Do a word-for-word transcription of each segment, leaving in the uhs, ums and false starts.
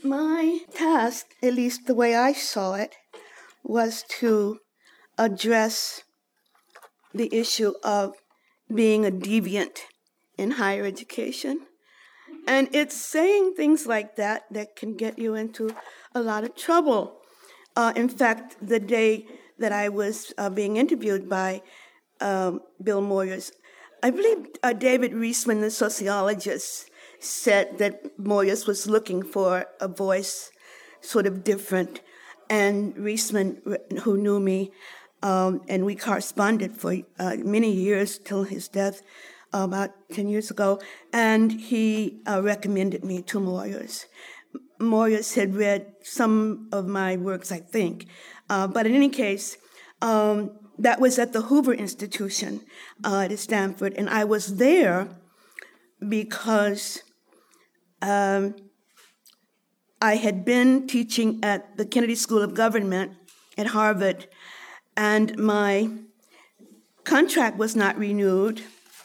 My task, at least the way I saw it, was to address the issue of being a deviant in higher education. And it's saying things like that that can get you into a lot of trouble. Uh, in fact, the day that I was uh, being interviewed by um, Bill Moyers, I believe uh, David Reisman, the sociologist, said that Moyers was looking for a voice sort of different. And Reisman, who knew me, um, and we corresponded for uh, many years till his death uh, about ten years ago, and he uh, recommended me to Moyers. Moyers had read some of my works, I think. Uh, but in any case, um, that was at the Hoover Institution uh, at Stanford, and I was there because um, I had been teaching at the Kennedy School of Government at Harvard, and my contract was not renewed.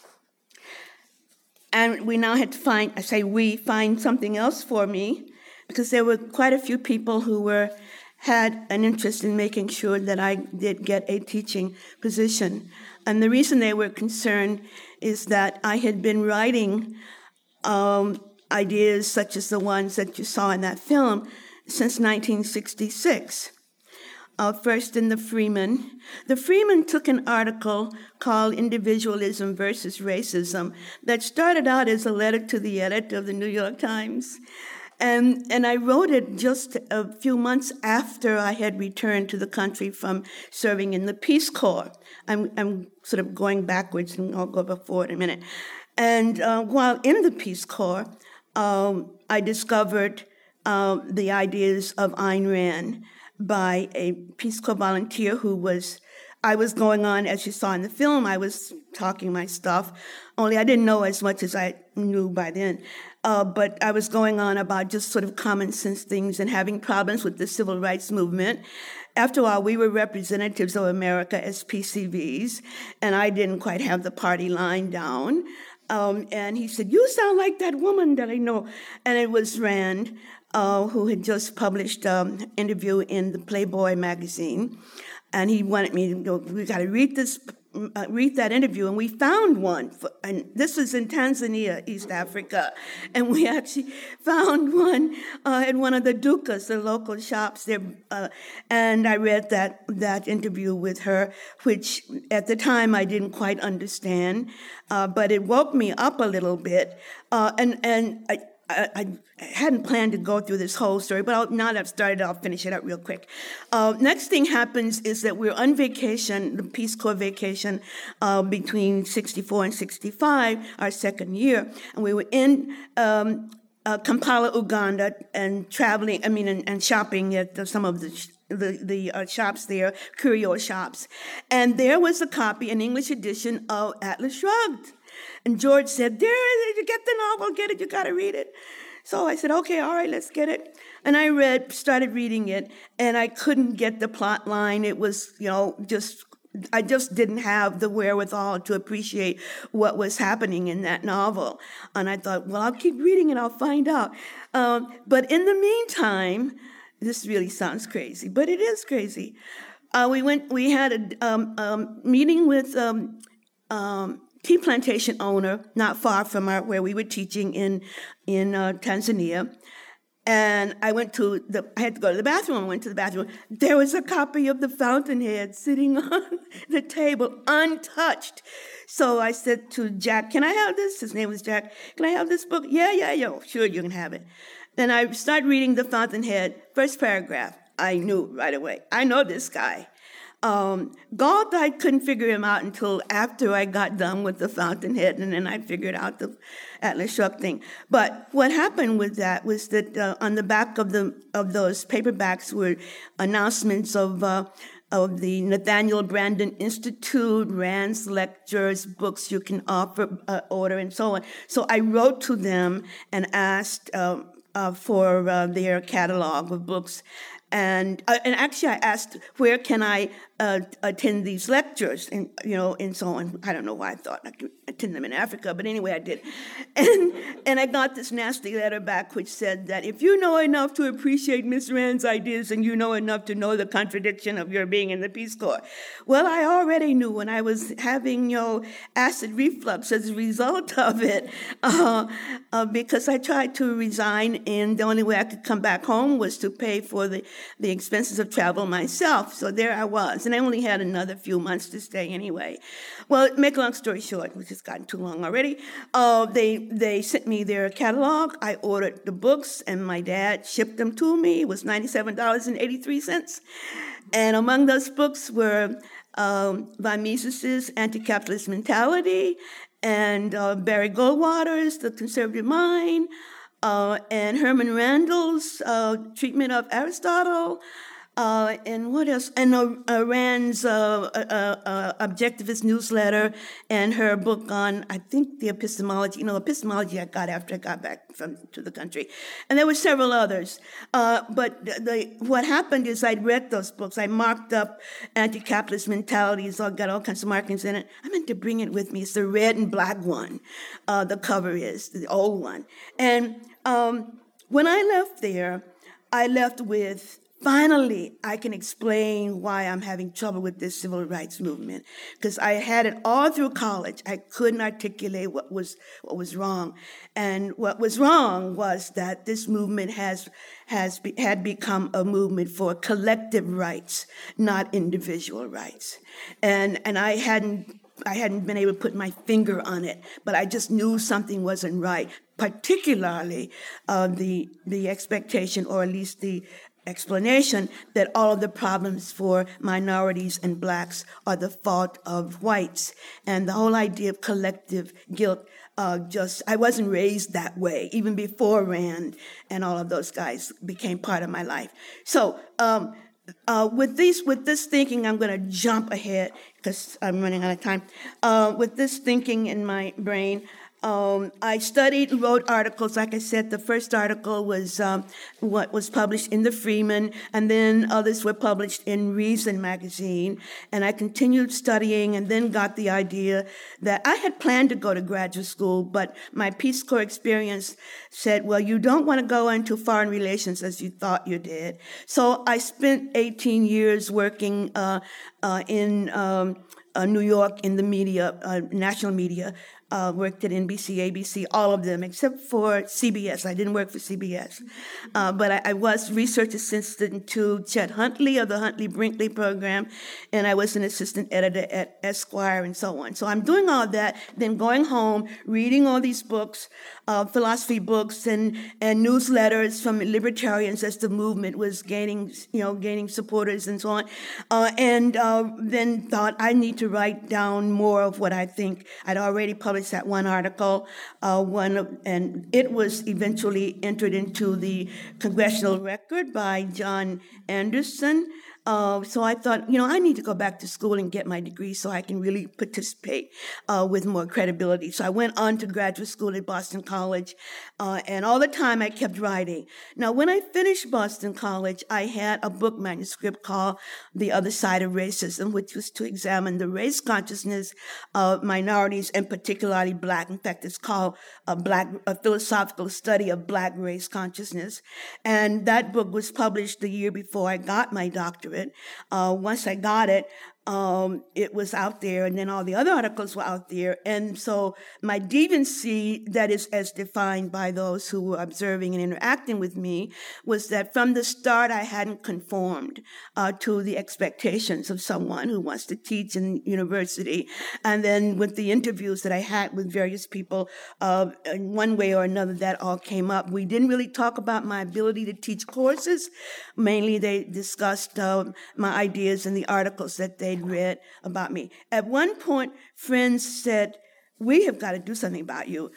And we now had to find, I say we, find something else for me, because there were quite a few people who were had an interest in making sure that I did get a teaching position. And the reason they were concerned is that I had been writing um, ideas such as the ones that you saw in that film since nineteen sixty-six. Uh, first in the Freeman. The Freeman took an article called Individualism versus Racism that started out as a letter to the editor of the New York Times. And, and I wrote it just a few months after I had returned to the country from serving in the Peace Corps. I'm, I'm sort of going backwards, and I'll go before in a minute. And uh, while in the Peace Corps, um, I discovered uh, the ideas of Ayn Rand by a Peace Corps volunteer who was, I was going on, as you saw in the film, I was talking my stuff, only I didn't know as much as I knew by then. Uh, but I was going on about just sort of common sense things and having problems with the civil rights movement. After all, we were representatives of America as P C Vs, and I didn't quite have the party line down. Um, and he said, "You sound like that woman that I know." And it was Rand, uh, who had just published an um, interview in the Playboy magazine. And he wanted me to go, we got to read this, uh, read that interview. And we found one. For, and this was in Tanzania, East Africa. And we actually found one uh, at one of the dukas, the local shops there. Uh, and I read that, that interview with her, which at the time I didn't quite understand. Uh, but it woke me up a little bit. Uh, and, and I, I, I hadn't planned to go through this whole story, but I'll, now that I've started, I'll finish it up real quick. Uh, next thing happens is that we're on vacation, the Peace Corps vacation, uh, between sixty-four and sixty-five, our second year, and we were in um, uh, Kampala, Uganda, and traveling, I mean, and, and shopping at the, some of the sh- the, the uh, shops there, curio shops. And there was a copy, an English edition of Atlas Shrugged. And George said, there, you get the novel, get it, you got to read it. So I said, okay, all right, let's get it. And I read, started reading it, and I couldn't get the plot line. It was, you know, just, I just didn't have the wherewithal to appreciate what was happening in that novel. And I thought, well, I'll keep reading and I'll find out. Um, but in the meantime, this really sounds crazy, but it is crazy. Uh, we went, we had a um, um, meeting with um, um, tea plantation owner not far from our, where we were teaching in in uh, Tanzania. And I went to the, I had to go to the bathroom. I went to the bathroom. There was a copy of The Fountainhead sitting on the table, untouched. So I said to Jack, can I have this? His name was Jack. Can I have this book? Yeah, yeah, yeah. Sure, you can have it. Then I started reading The Fountainhead, first paragraph. I knew right away. I know this guy. Um, Galt, I couldn't figure him out until after I got done with The Fountainhead, and then I figured out the Atlas Shrugged thing. But what happened with that was that uh, on the back of the of those paperbacks were announcements of uh, of the Nathaniel Branden Institute, Rand's lectures, books you can offer, uh, order, and so on. So I wrote to them and asked uh, uh, for uh, their catalog of books. And uh, and actually, I asked, where can I uh, attend these lectures, and you know, and so on. I don't know why I thought I could attend them in Africa, but anyway, I did. And and I got this nasty letter back, which said that if you know enough to appreciate Miss Rand's ideas, and you know enough to know the contradiction of your being in the Peace Corps. Well, I already knew when I was having, you know, acid reflux as a result of it, uh, uh, because I tried to resign, and the only way I could come back home was to pay for the, the expenses of travel myself. So there I was, and I only had another few months to stay anyway. Well, make a long story short, which has gotten too long already, uh, they, they sent me their catalog. I ordered the books, and my dad shipped them to me. It was ninety-seven dollars and eighty-three cents. And among those books were um, von Mises's Anti-Capitalist Mentality, and uh, Barry Goldwater's The Conservative Mind, uh, and Herman Randall's uh, treatment of Aristotle, uh, and what else? And uh, uh, Rand's uh, uh, uh, Objectivist newsletter, and her book on, I think, the epistemology. You know, epistemology I got after I got back from to the country, and there were several others. Uh, but the, the, what happened is I'd read those books. I marked up Anti-Capitalist Mentalities. I got all kinds of markings in it. I meant to bring it with me. It's the red and black one. Uh, the cover is the old one. And um, when I left there, I left with, finally, I can explain why I'm having trouble with this civil rights movement, because I had it all through college. I couldn't articulate what was what was wrong, and what was wrong was that this movement has has be, had become a movement for collective rights, not individual rights, and and I hadn't. I hadn't been able to put my finger on it, but I just knew something wasn't right, particularly uh, the the expectation, or at least the explanation, that all of the problems for minorities and blacks are the fault of whites. And the whole idea of collective guilt, uh, just, I wasn't raised that way, even before Rand and all of those guys became part of my life. So, um, Uh, with these, with this thinking, I'm going to jump ahead because I'm running out of time. Uh, with this thinking in my brain, um, I studied, wrote articles. Like I said, the first article was um, what was published in the Freeman, and then others were published in Reason magazine. And I continued studying, and then got the idea that I had planned to go to graduate school, but my Peace Corps experience said, well, you don't want to go into foreign relations as you thought you did. So I spent eighteen years working uh, uh, in um, uh, New York in the media, uh, national media. Uh, worked at N B C, A B C, all of them, except for C B S. I didn't work for C B S. Uh, but I, I was research assistant to Chet Huntley of the Huntley-Brinkley program, and I was an assistant editor at Esquire and so on. So I'm doing all that, then going home, reading all these books, uh, philosophy books and, and newsletters from libertarians as the movement was gaining, you know, gaining supporters and so on. Uh, and uh, then thought I need to write down more of what I think. I'd already published that one article, uh, one of, and it was eventually entered into the Congressional Record by John Anderson. Uh, so I thought, you know, I need to go back to school and get my degree so I can really participate uh, with more credibility. So I went on to graduate school at Boston College, uh, and all the time I kept writing. Now, when I finished Boston College, I had a book manuscript called The Other Side of Racism, which was to examine the race consciousness of minorities, and particularly Black. In fact, it's called a Black, a philosophical study of Black race consciousness. And that book was published the year before I got my doctorate. Uh, once I got it, um, it was out there, and then all the other articles were out there. And so my deviancy, that is as defined by those who were observing and interacting with me, was that from the start I hadn't conformed uh, to the expectations of someone who wants to teach in university. And then with the interviews that I had with various people, uh, in one way or another, that all came up. We didn't really talk about my ability to teach courses. Mainly they discussed uh, my ideas and the articles that they'd read about me. At one point, friends said, we have got to do something about you.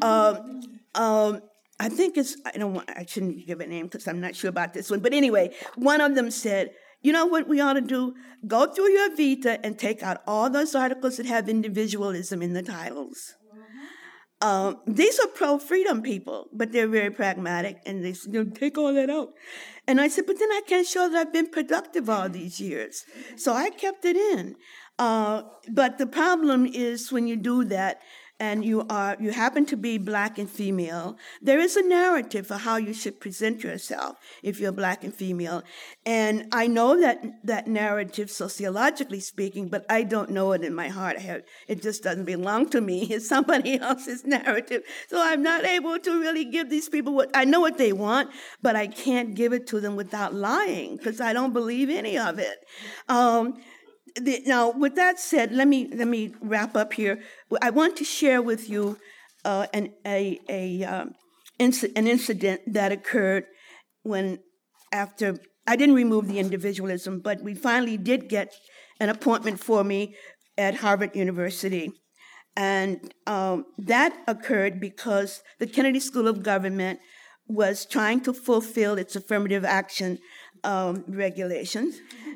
Um, um, I think it's, I don't want, I shouldn't give a name because I'm not sure about this one. But anyway, one of them said, you know what we ought to do? Go through your Vita and take out all those articles that have individualism in the titles. Um, these are pro-freedom people, but they're very pragmatic, and they said, you know, take all that out. And I said, but then I can't show that I've been productive all these years. So I kept it in. Uh, but the problem is when you do that, and you are you happen to be black and female, there is a narrative for how you should present yourself if you're black and female. And I know that that narrative sociologically speaking, but I don't know it in my heart. I have, it just doesn't belong to me. It's somebody else's narrative. So I'm not able to really give these people what I know what they want, but I can't give it to them without lying because I don't believe any of it. Um, The, now, with that said, let me let me wrap up here. I want to share with you uh, an a, a um, inc- an incident that occurred when after I didn't remove the individualism, but we finally did get an appointment for me at Harvard University, and um, that occurred because the Kennedy School of Government was trying to fulfill its affirmative action um, regulations.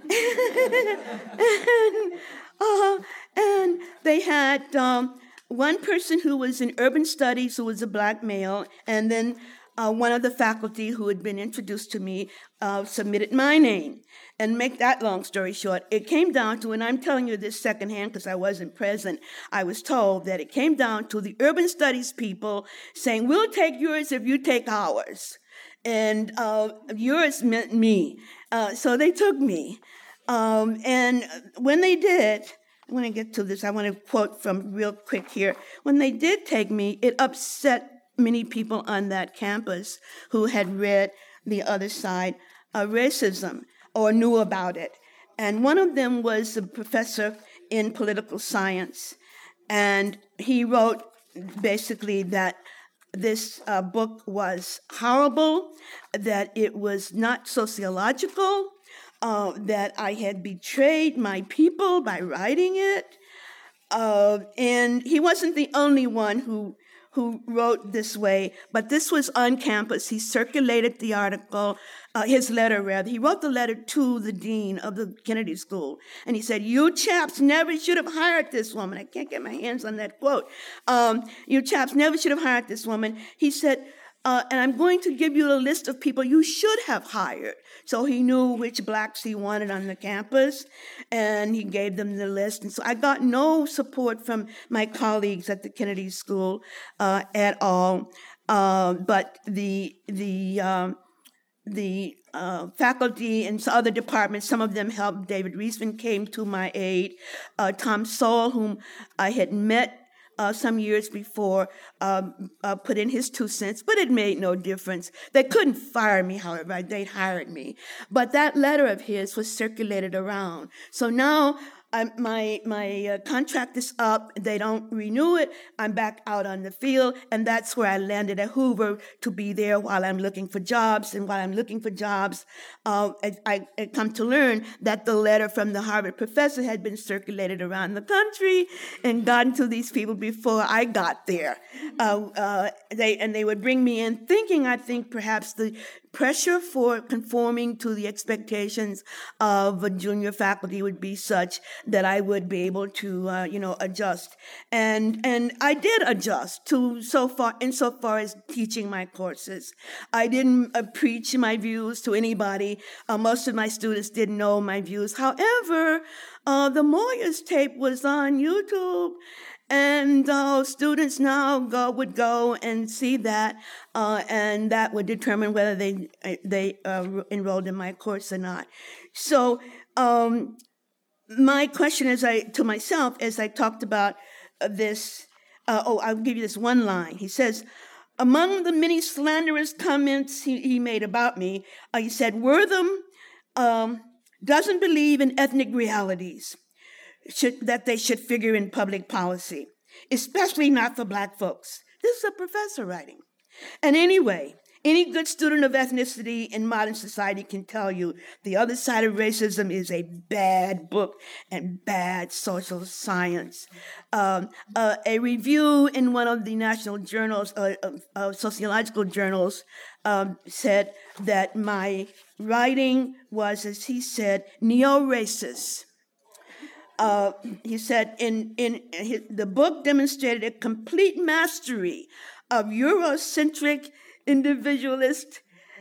and, uh, and they had um, one person who was in urban studies who was a black male, and then uh, one of the faculty who had been introduced to me uh, submitted my name. And make that long story short, it came down to, and I'm telling you this secondhand because I wasn't present, I was told that it came down to the urban studies people saying, we'll take yours if you take ours. And uh, yours meant me. Uh, so they took me. Um, and when they did, when I get to this, I want to quote from real quick here. When they did take me, it upset many people on that campus who had read The Other Side of Racism or knew about it. And one of them was a professor in political science. And he wrote basically that this uh, book was horrible, that it was not sociological, uh, that I had betrayed my people by writing it. Uh, and he wasn't the only one who who wrote this way, but this was on campus. He circulated the article, uh, his letter rather. He wrote the letter to the dean of the Kennedy School, and he said, you chaps never should have hired this woman. I can't get my hands on that quote. Um, you chaps never should have hired this woman. He said, uh, and I'm going to give you a list of people you should have hired. So he knew which blacks he wanted on the campus, and he gave them the list. And so I got no support from my colleagues at the Kennedy School uh, at all. Uh, but the the um, the uh, faculty and other departments, some of them helped. David Reisman came to my aid. Uh, Tom Sowell, whom I had met Uh, some years before, um, uh, put in his two cents, but it made no difference. They couldn't fire me, however, they hired me. But that letter of his was circulated around. So now I'm, my my uh, contract is up. They don't renew it. I'm back out on the field, and that's where I landed at Hoover to be there while I'm looking for jobs. And while I'm looking for jobs, uh, I, I come to learn that the letter from the Harvard professor had been circulated around the country and gotten to these people before I got there. Uh, uh, they and they would bring me in, thinking I think perhaps the pressure for conforming to the expectations of a junior faculty would be such that I would be able to, uh, you know, adjust. And and I did adjust to so far, insofar as teaching my courses. I didn't uh, preach my views to anybody. Uh, most of my students didn't know my views. However, uh, the Moyers tape was on YouTube. And uh, students now go would go and see that, uh, and that would determine whether they they uh, enrolled in my course or not. So um, my question is, I to myself as I talked about uh, this. Uh, oh, I'll give you this one line. He says, among the many slanderous comments he, he made about me, uh, he said, Wortham um, doesn't believe in ethnic realities. Should, that they should figure in public policy, especially not for black folks. This is a professor writing. And anyway, any good student of ethnicity in modern society can tell you The Other Side of Racism is a bad book and bad social science. Um, uh, a review in one of the national journals, uh, uh, sociological journals, um, said that my writing was, as he said, neo-racist. Uh, he said, in, in his, the book demonstrated a complete mastery of Eurocentric individualist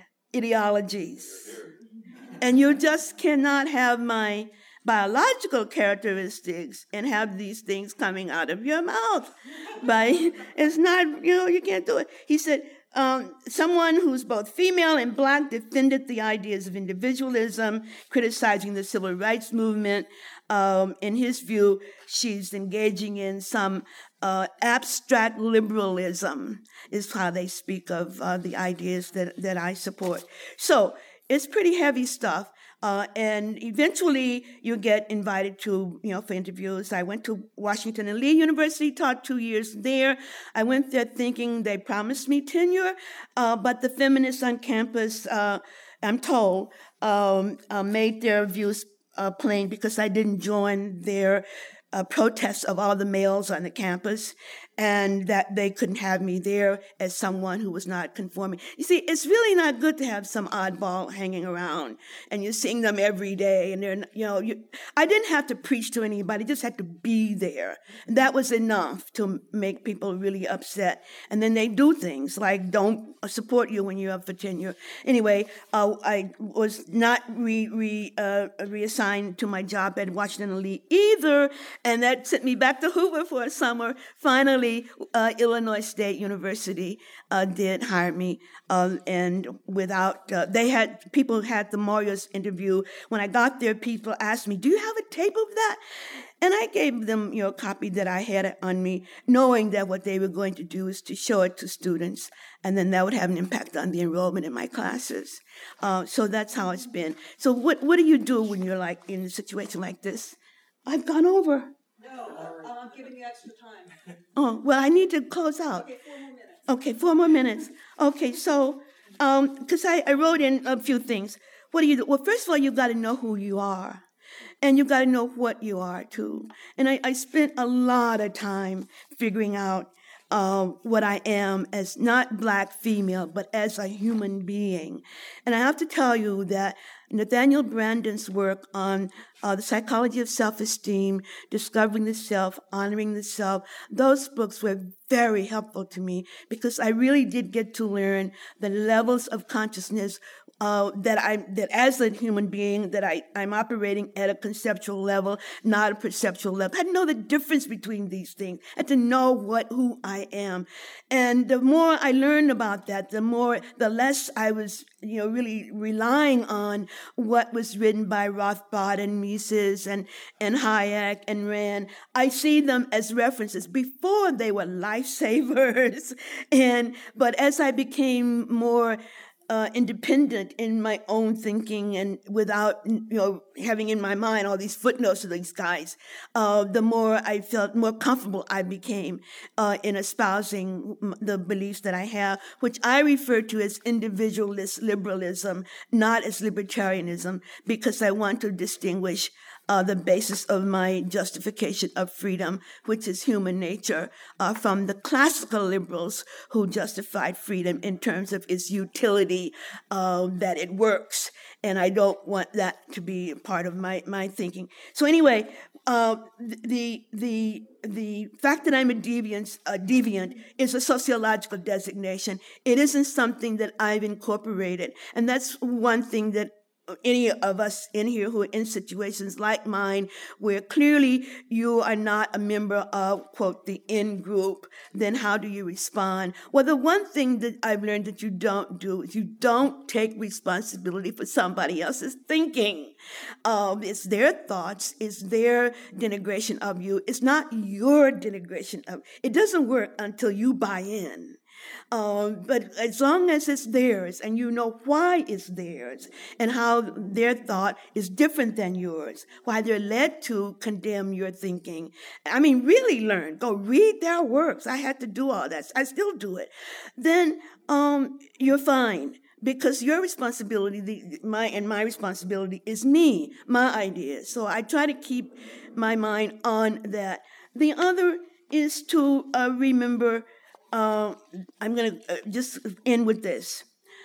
ideologies. And you just cannot have my biological characteristics and have these things coming out of your mouth. By, it's not, you know, you can't do it. He said, um, someone who's both female and black defended the ideas of individualism, criticizing the civil rights movement. Um, in his view, she's engaging in some uh, abstract liberalism, is how they speak of uh, the ideas that, that I support. So it's pretty heavy stuff. Uh, and eventually you get invited to, you know, for interviews. I went to Washington and Lee University, taught two years there. I went there thinking they promised me tenure, uh, but the feminists on campus, uh, I'm told, um, uh, made their views uh, plain because I didn't join their uh, protests of all the males on the campus, and that they couldn't have me there as someone who was not conforming. You see, it's really not good to have some oddball hanging around, and you're seeing them every day, and they're, you know, you, I didn't have to preach to anybody, just had to be there. And that was enough to make people really upset. And then they do things like don't support you when you're up for tenure. Anyway, uh, I was not re, re, uh, reassigned to my job at Washington and Lee either, and that sent me back to Hoover for a summer. Finally, Uh, Illinois State University uh, did hire me, uh, and without uh, they had people had the Moyers interview. When I got there, people asked me, "Do you have a tape of that?" And I gave them, you know, a copy that I had on me, knowing that what they were going to do is to show it to students, and then that would have an impact on the enrollment in my classes. Uh, so that's how it's been. So what what do you do when you're like in a situation like this? I've gone over. No, uh, I'm giving you extra time. Oh, well, I need to close out. Okay, four more minutes. Okay, four more minutes. Okay, so, because um, I, I wrote in a few things. What do you do? Well, first of all, you've got to know who you are. And you've got to know what you are, too. And I, I spent a lot of time figuring out uh, what I am as not black female, but as a human being. And I have to tell you that Nathaniel Branden's work on uh, the psychology of self-esteem, discovering the self, honoring the self, those books were very helpful to me because I really did get to learn the levels of consciousness uh, that I that as a human being that I, I'm operating at a conceptual level, not a perceptual level. I had to know the difference between these things. I had to know what who I am. And the more I learned about that, the more the less I was, you know, really relying on what was written by Rothbard and Mises and, and Hayek and Rand. I see them as references. Before they were lifesavers. And but as I became more Uh, independent in my own thinking and without, you know, having in my mind all these footnotes of these guys, uh, the more I felt more comfortable I became uh, in espousing the beliefs that I have, which I refer to as individualist liberalism, not as libertarianism, because I want to distinguish Uh, the basis of my justification of freedom, which is human nature, uh, from the classical liberals who justified freedom in terms of its utility, uh, that it works. And I don't want that to be a part of my, my thinking. So anyway, uh, the the the fact that I'm a deviant, a deviant is a sociological designation. It isn't something that I've incorporated. And that's one thing that any of us in here who are in situations like mine, where clearly you are not a member of, quote, the in group, then how do you respond? Well, the one thing that I've learned that you don't do is you don't take responsibility for somebody else's thinking. Um, it's their thoughts, it's their denigration of you. It's not your denigration of, it doesn't work until you buy in. Um, but as long as it's theirs and you know why it's theirs and how their thought is different than yours, why they're led to condemn your thinking. I mean, really learn. Go read their works. I had to do all that. I still do it. Then um, you're fine. Because your responsibility, the, my and my responsibility is me, my ideas. So I try to keep my mind on that. The other is to uh, remember. Uh, I'm going to uh, just end with this.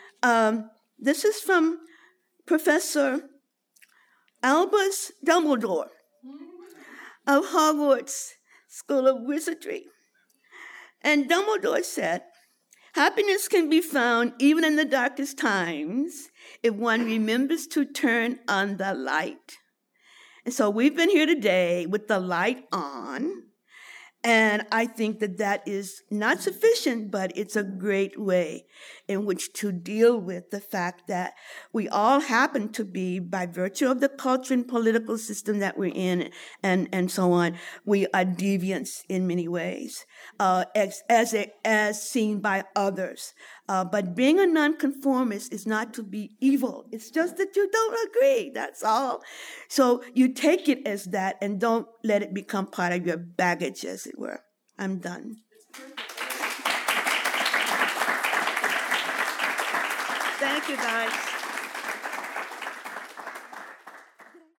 Um, this is from Professor Albus Dumbledore. of Hogwarts School of Wizardry. And Dumbledore said, happiness can be found even in the darkest times if one remembers to turn on the light. And so we've been here today with the light on. And I think that that is not sufficient, but it's a great way in which to deal with the fact that we all happen to be, by virtue of the culture and political system that we're in, and, and so on, we are deviants in many ways, uh, as, as, a, as seen by others. Uh, but being a nonconformist is not to be evil. It's just that you don't agree, that's all. So you take it as that and don't let it become part of your baggage, as it were. I'm done. Thank you, guys.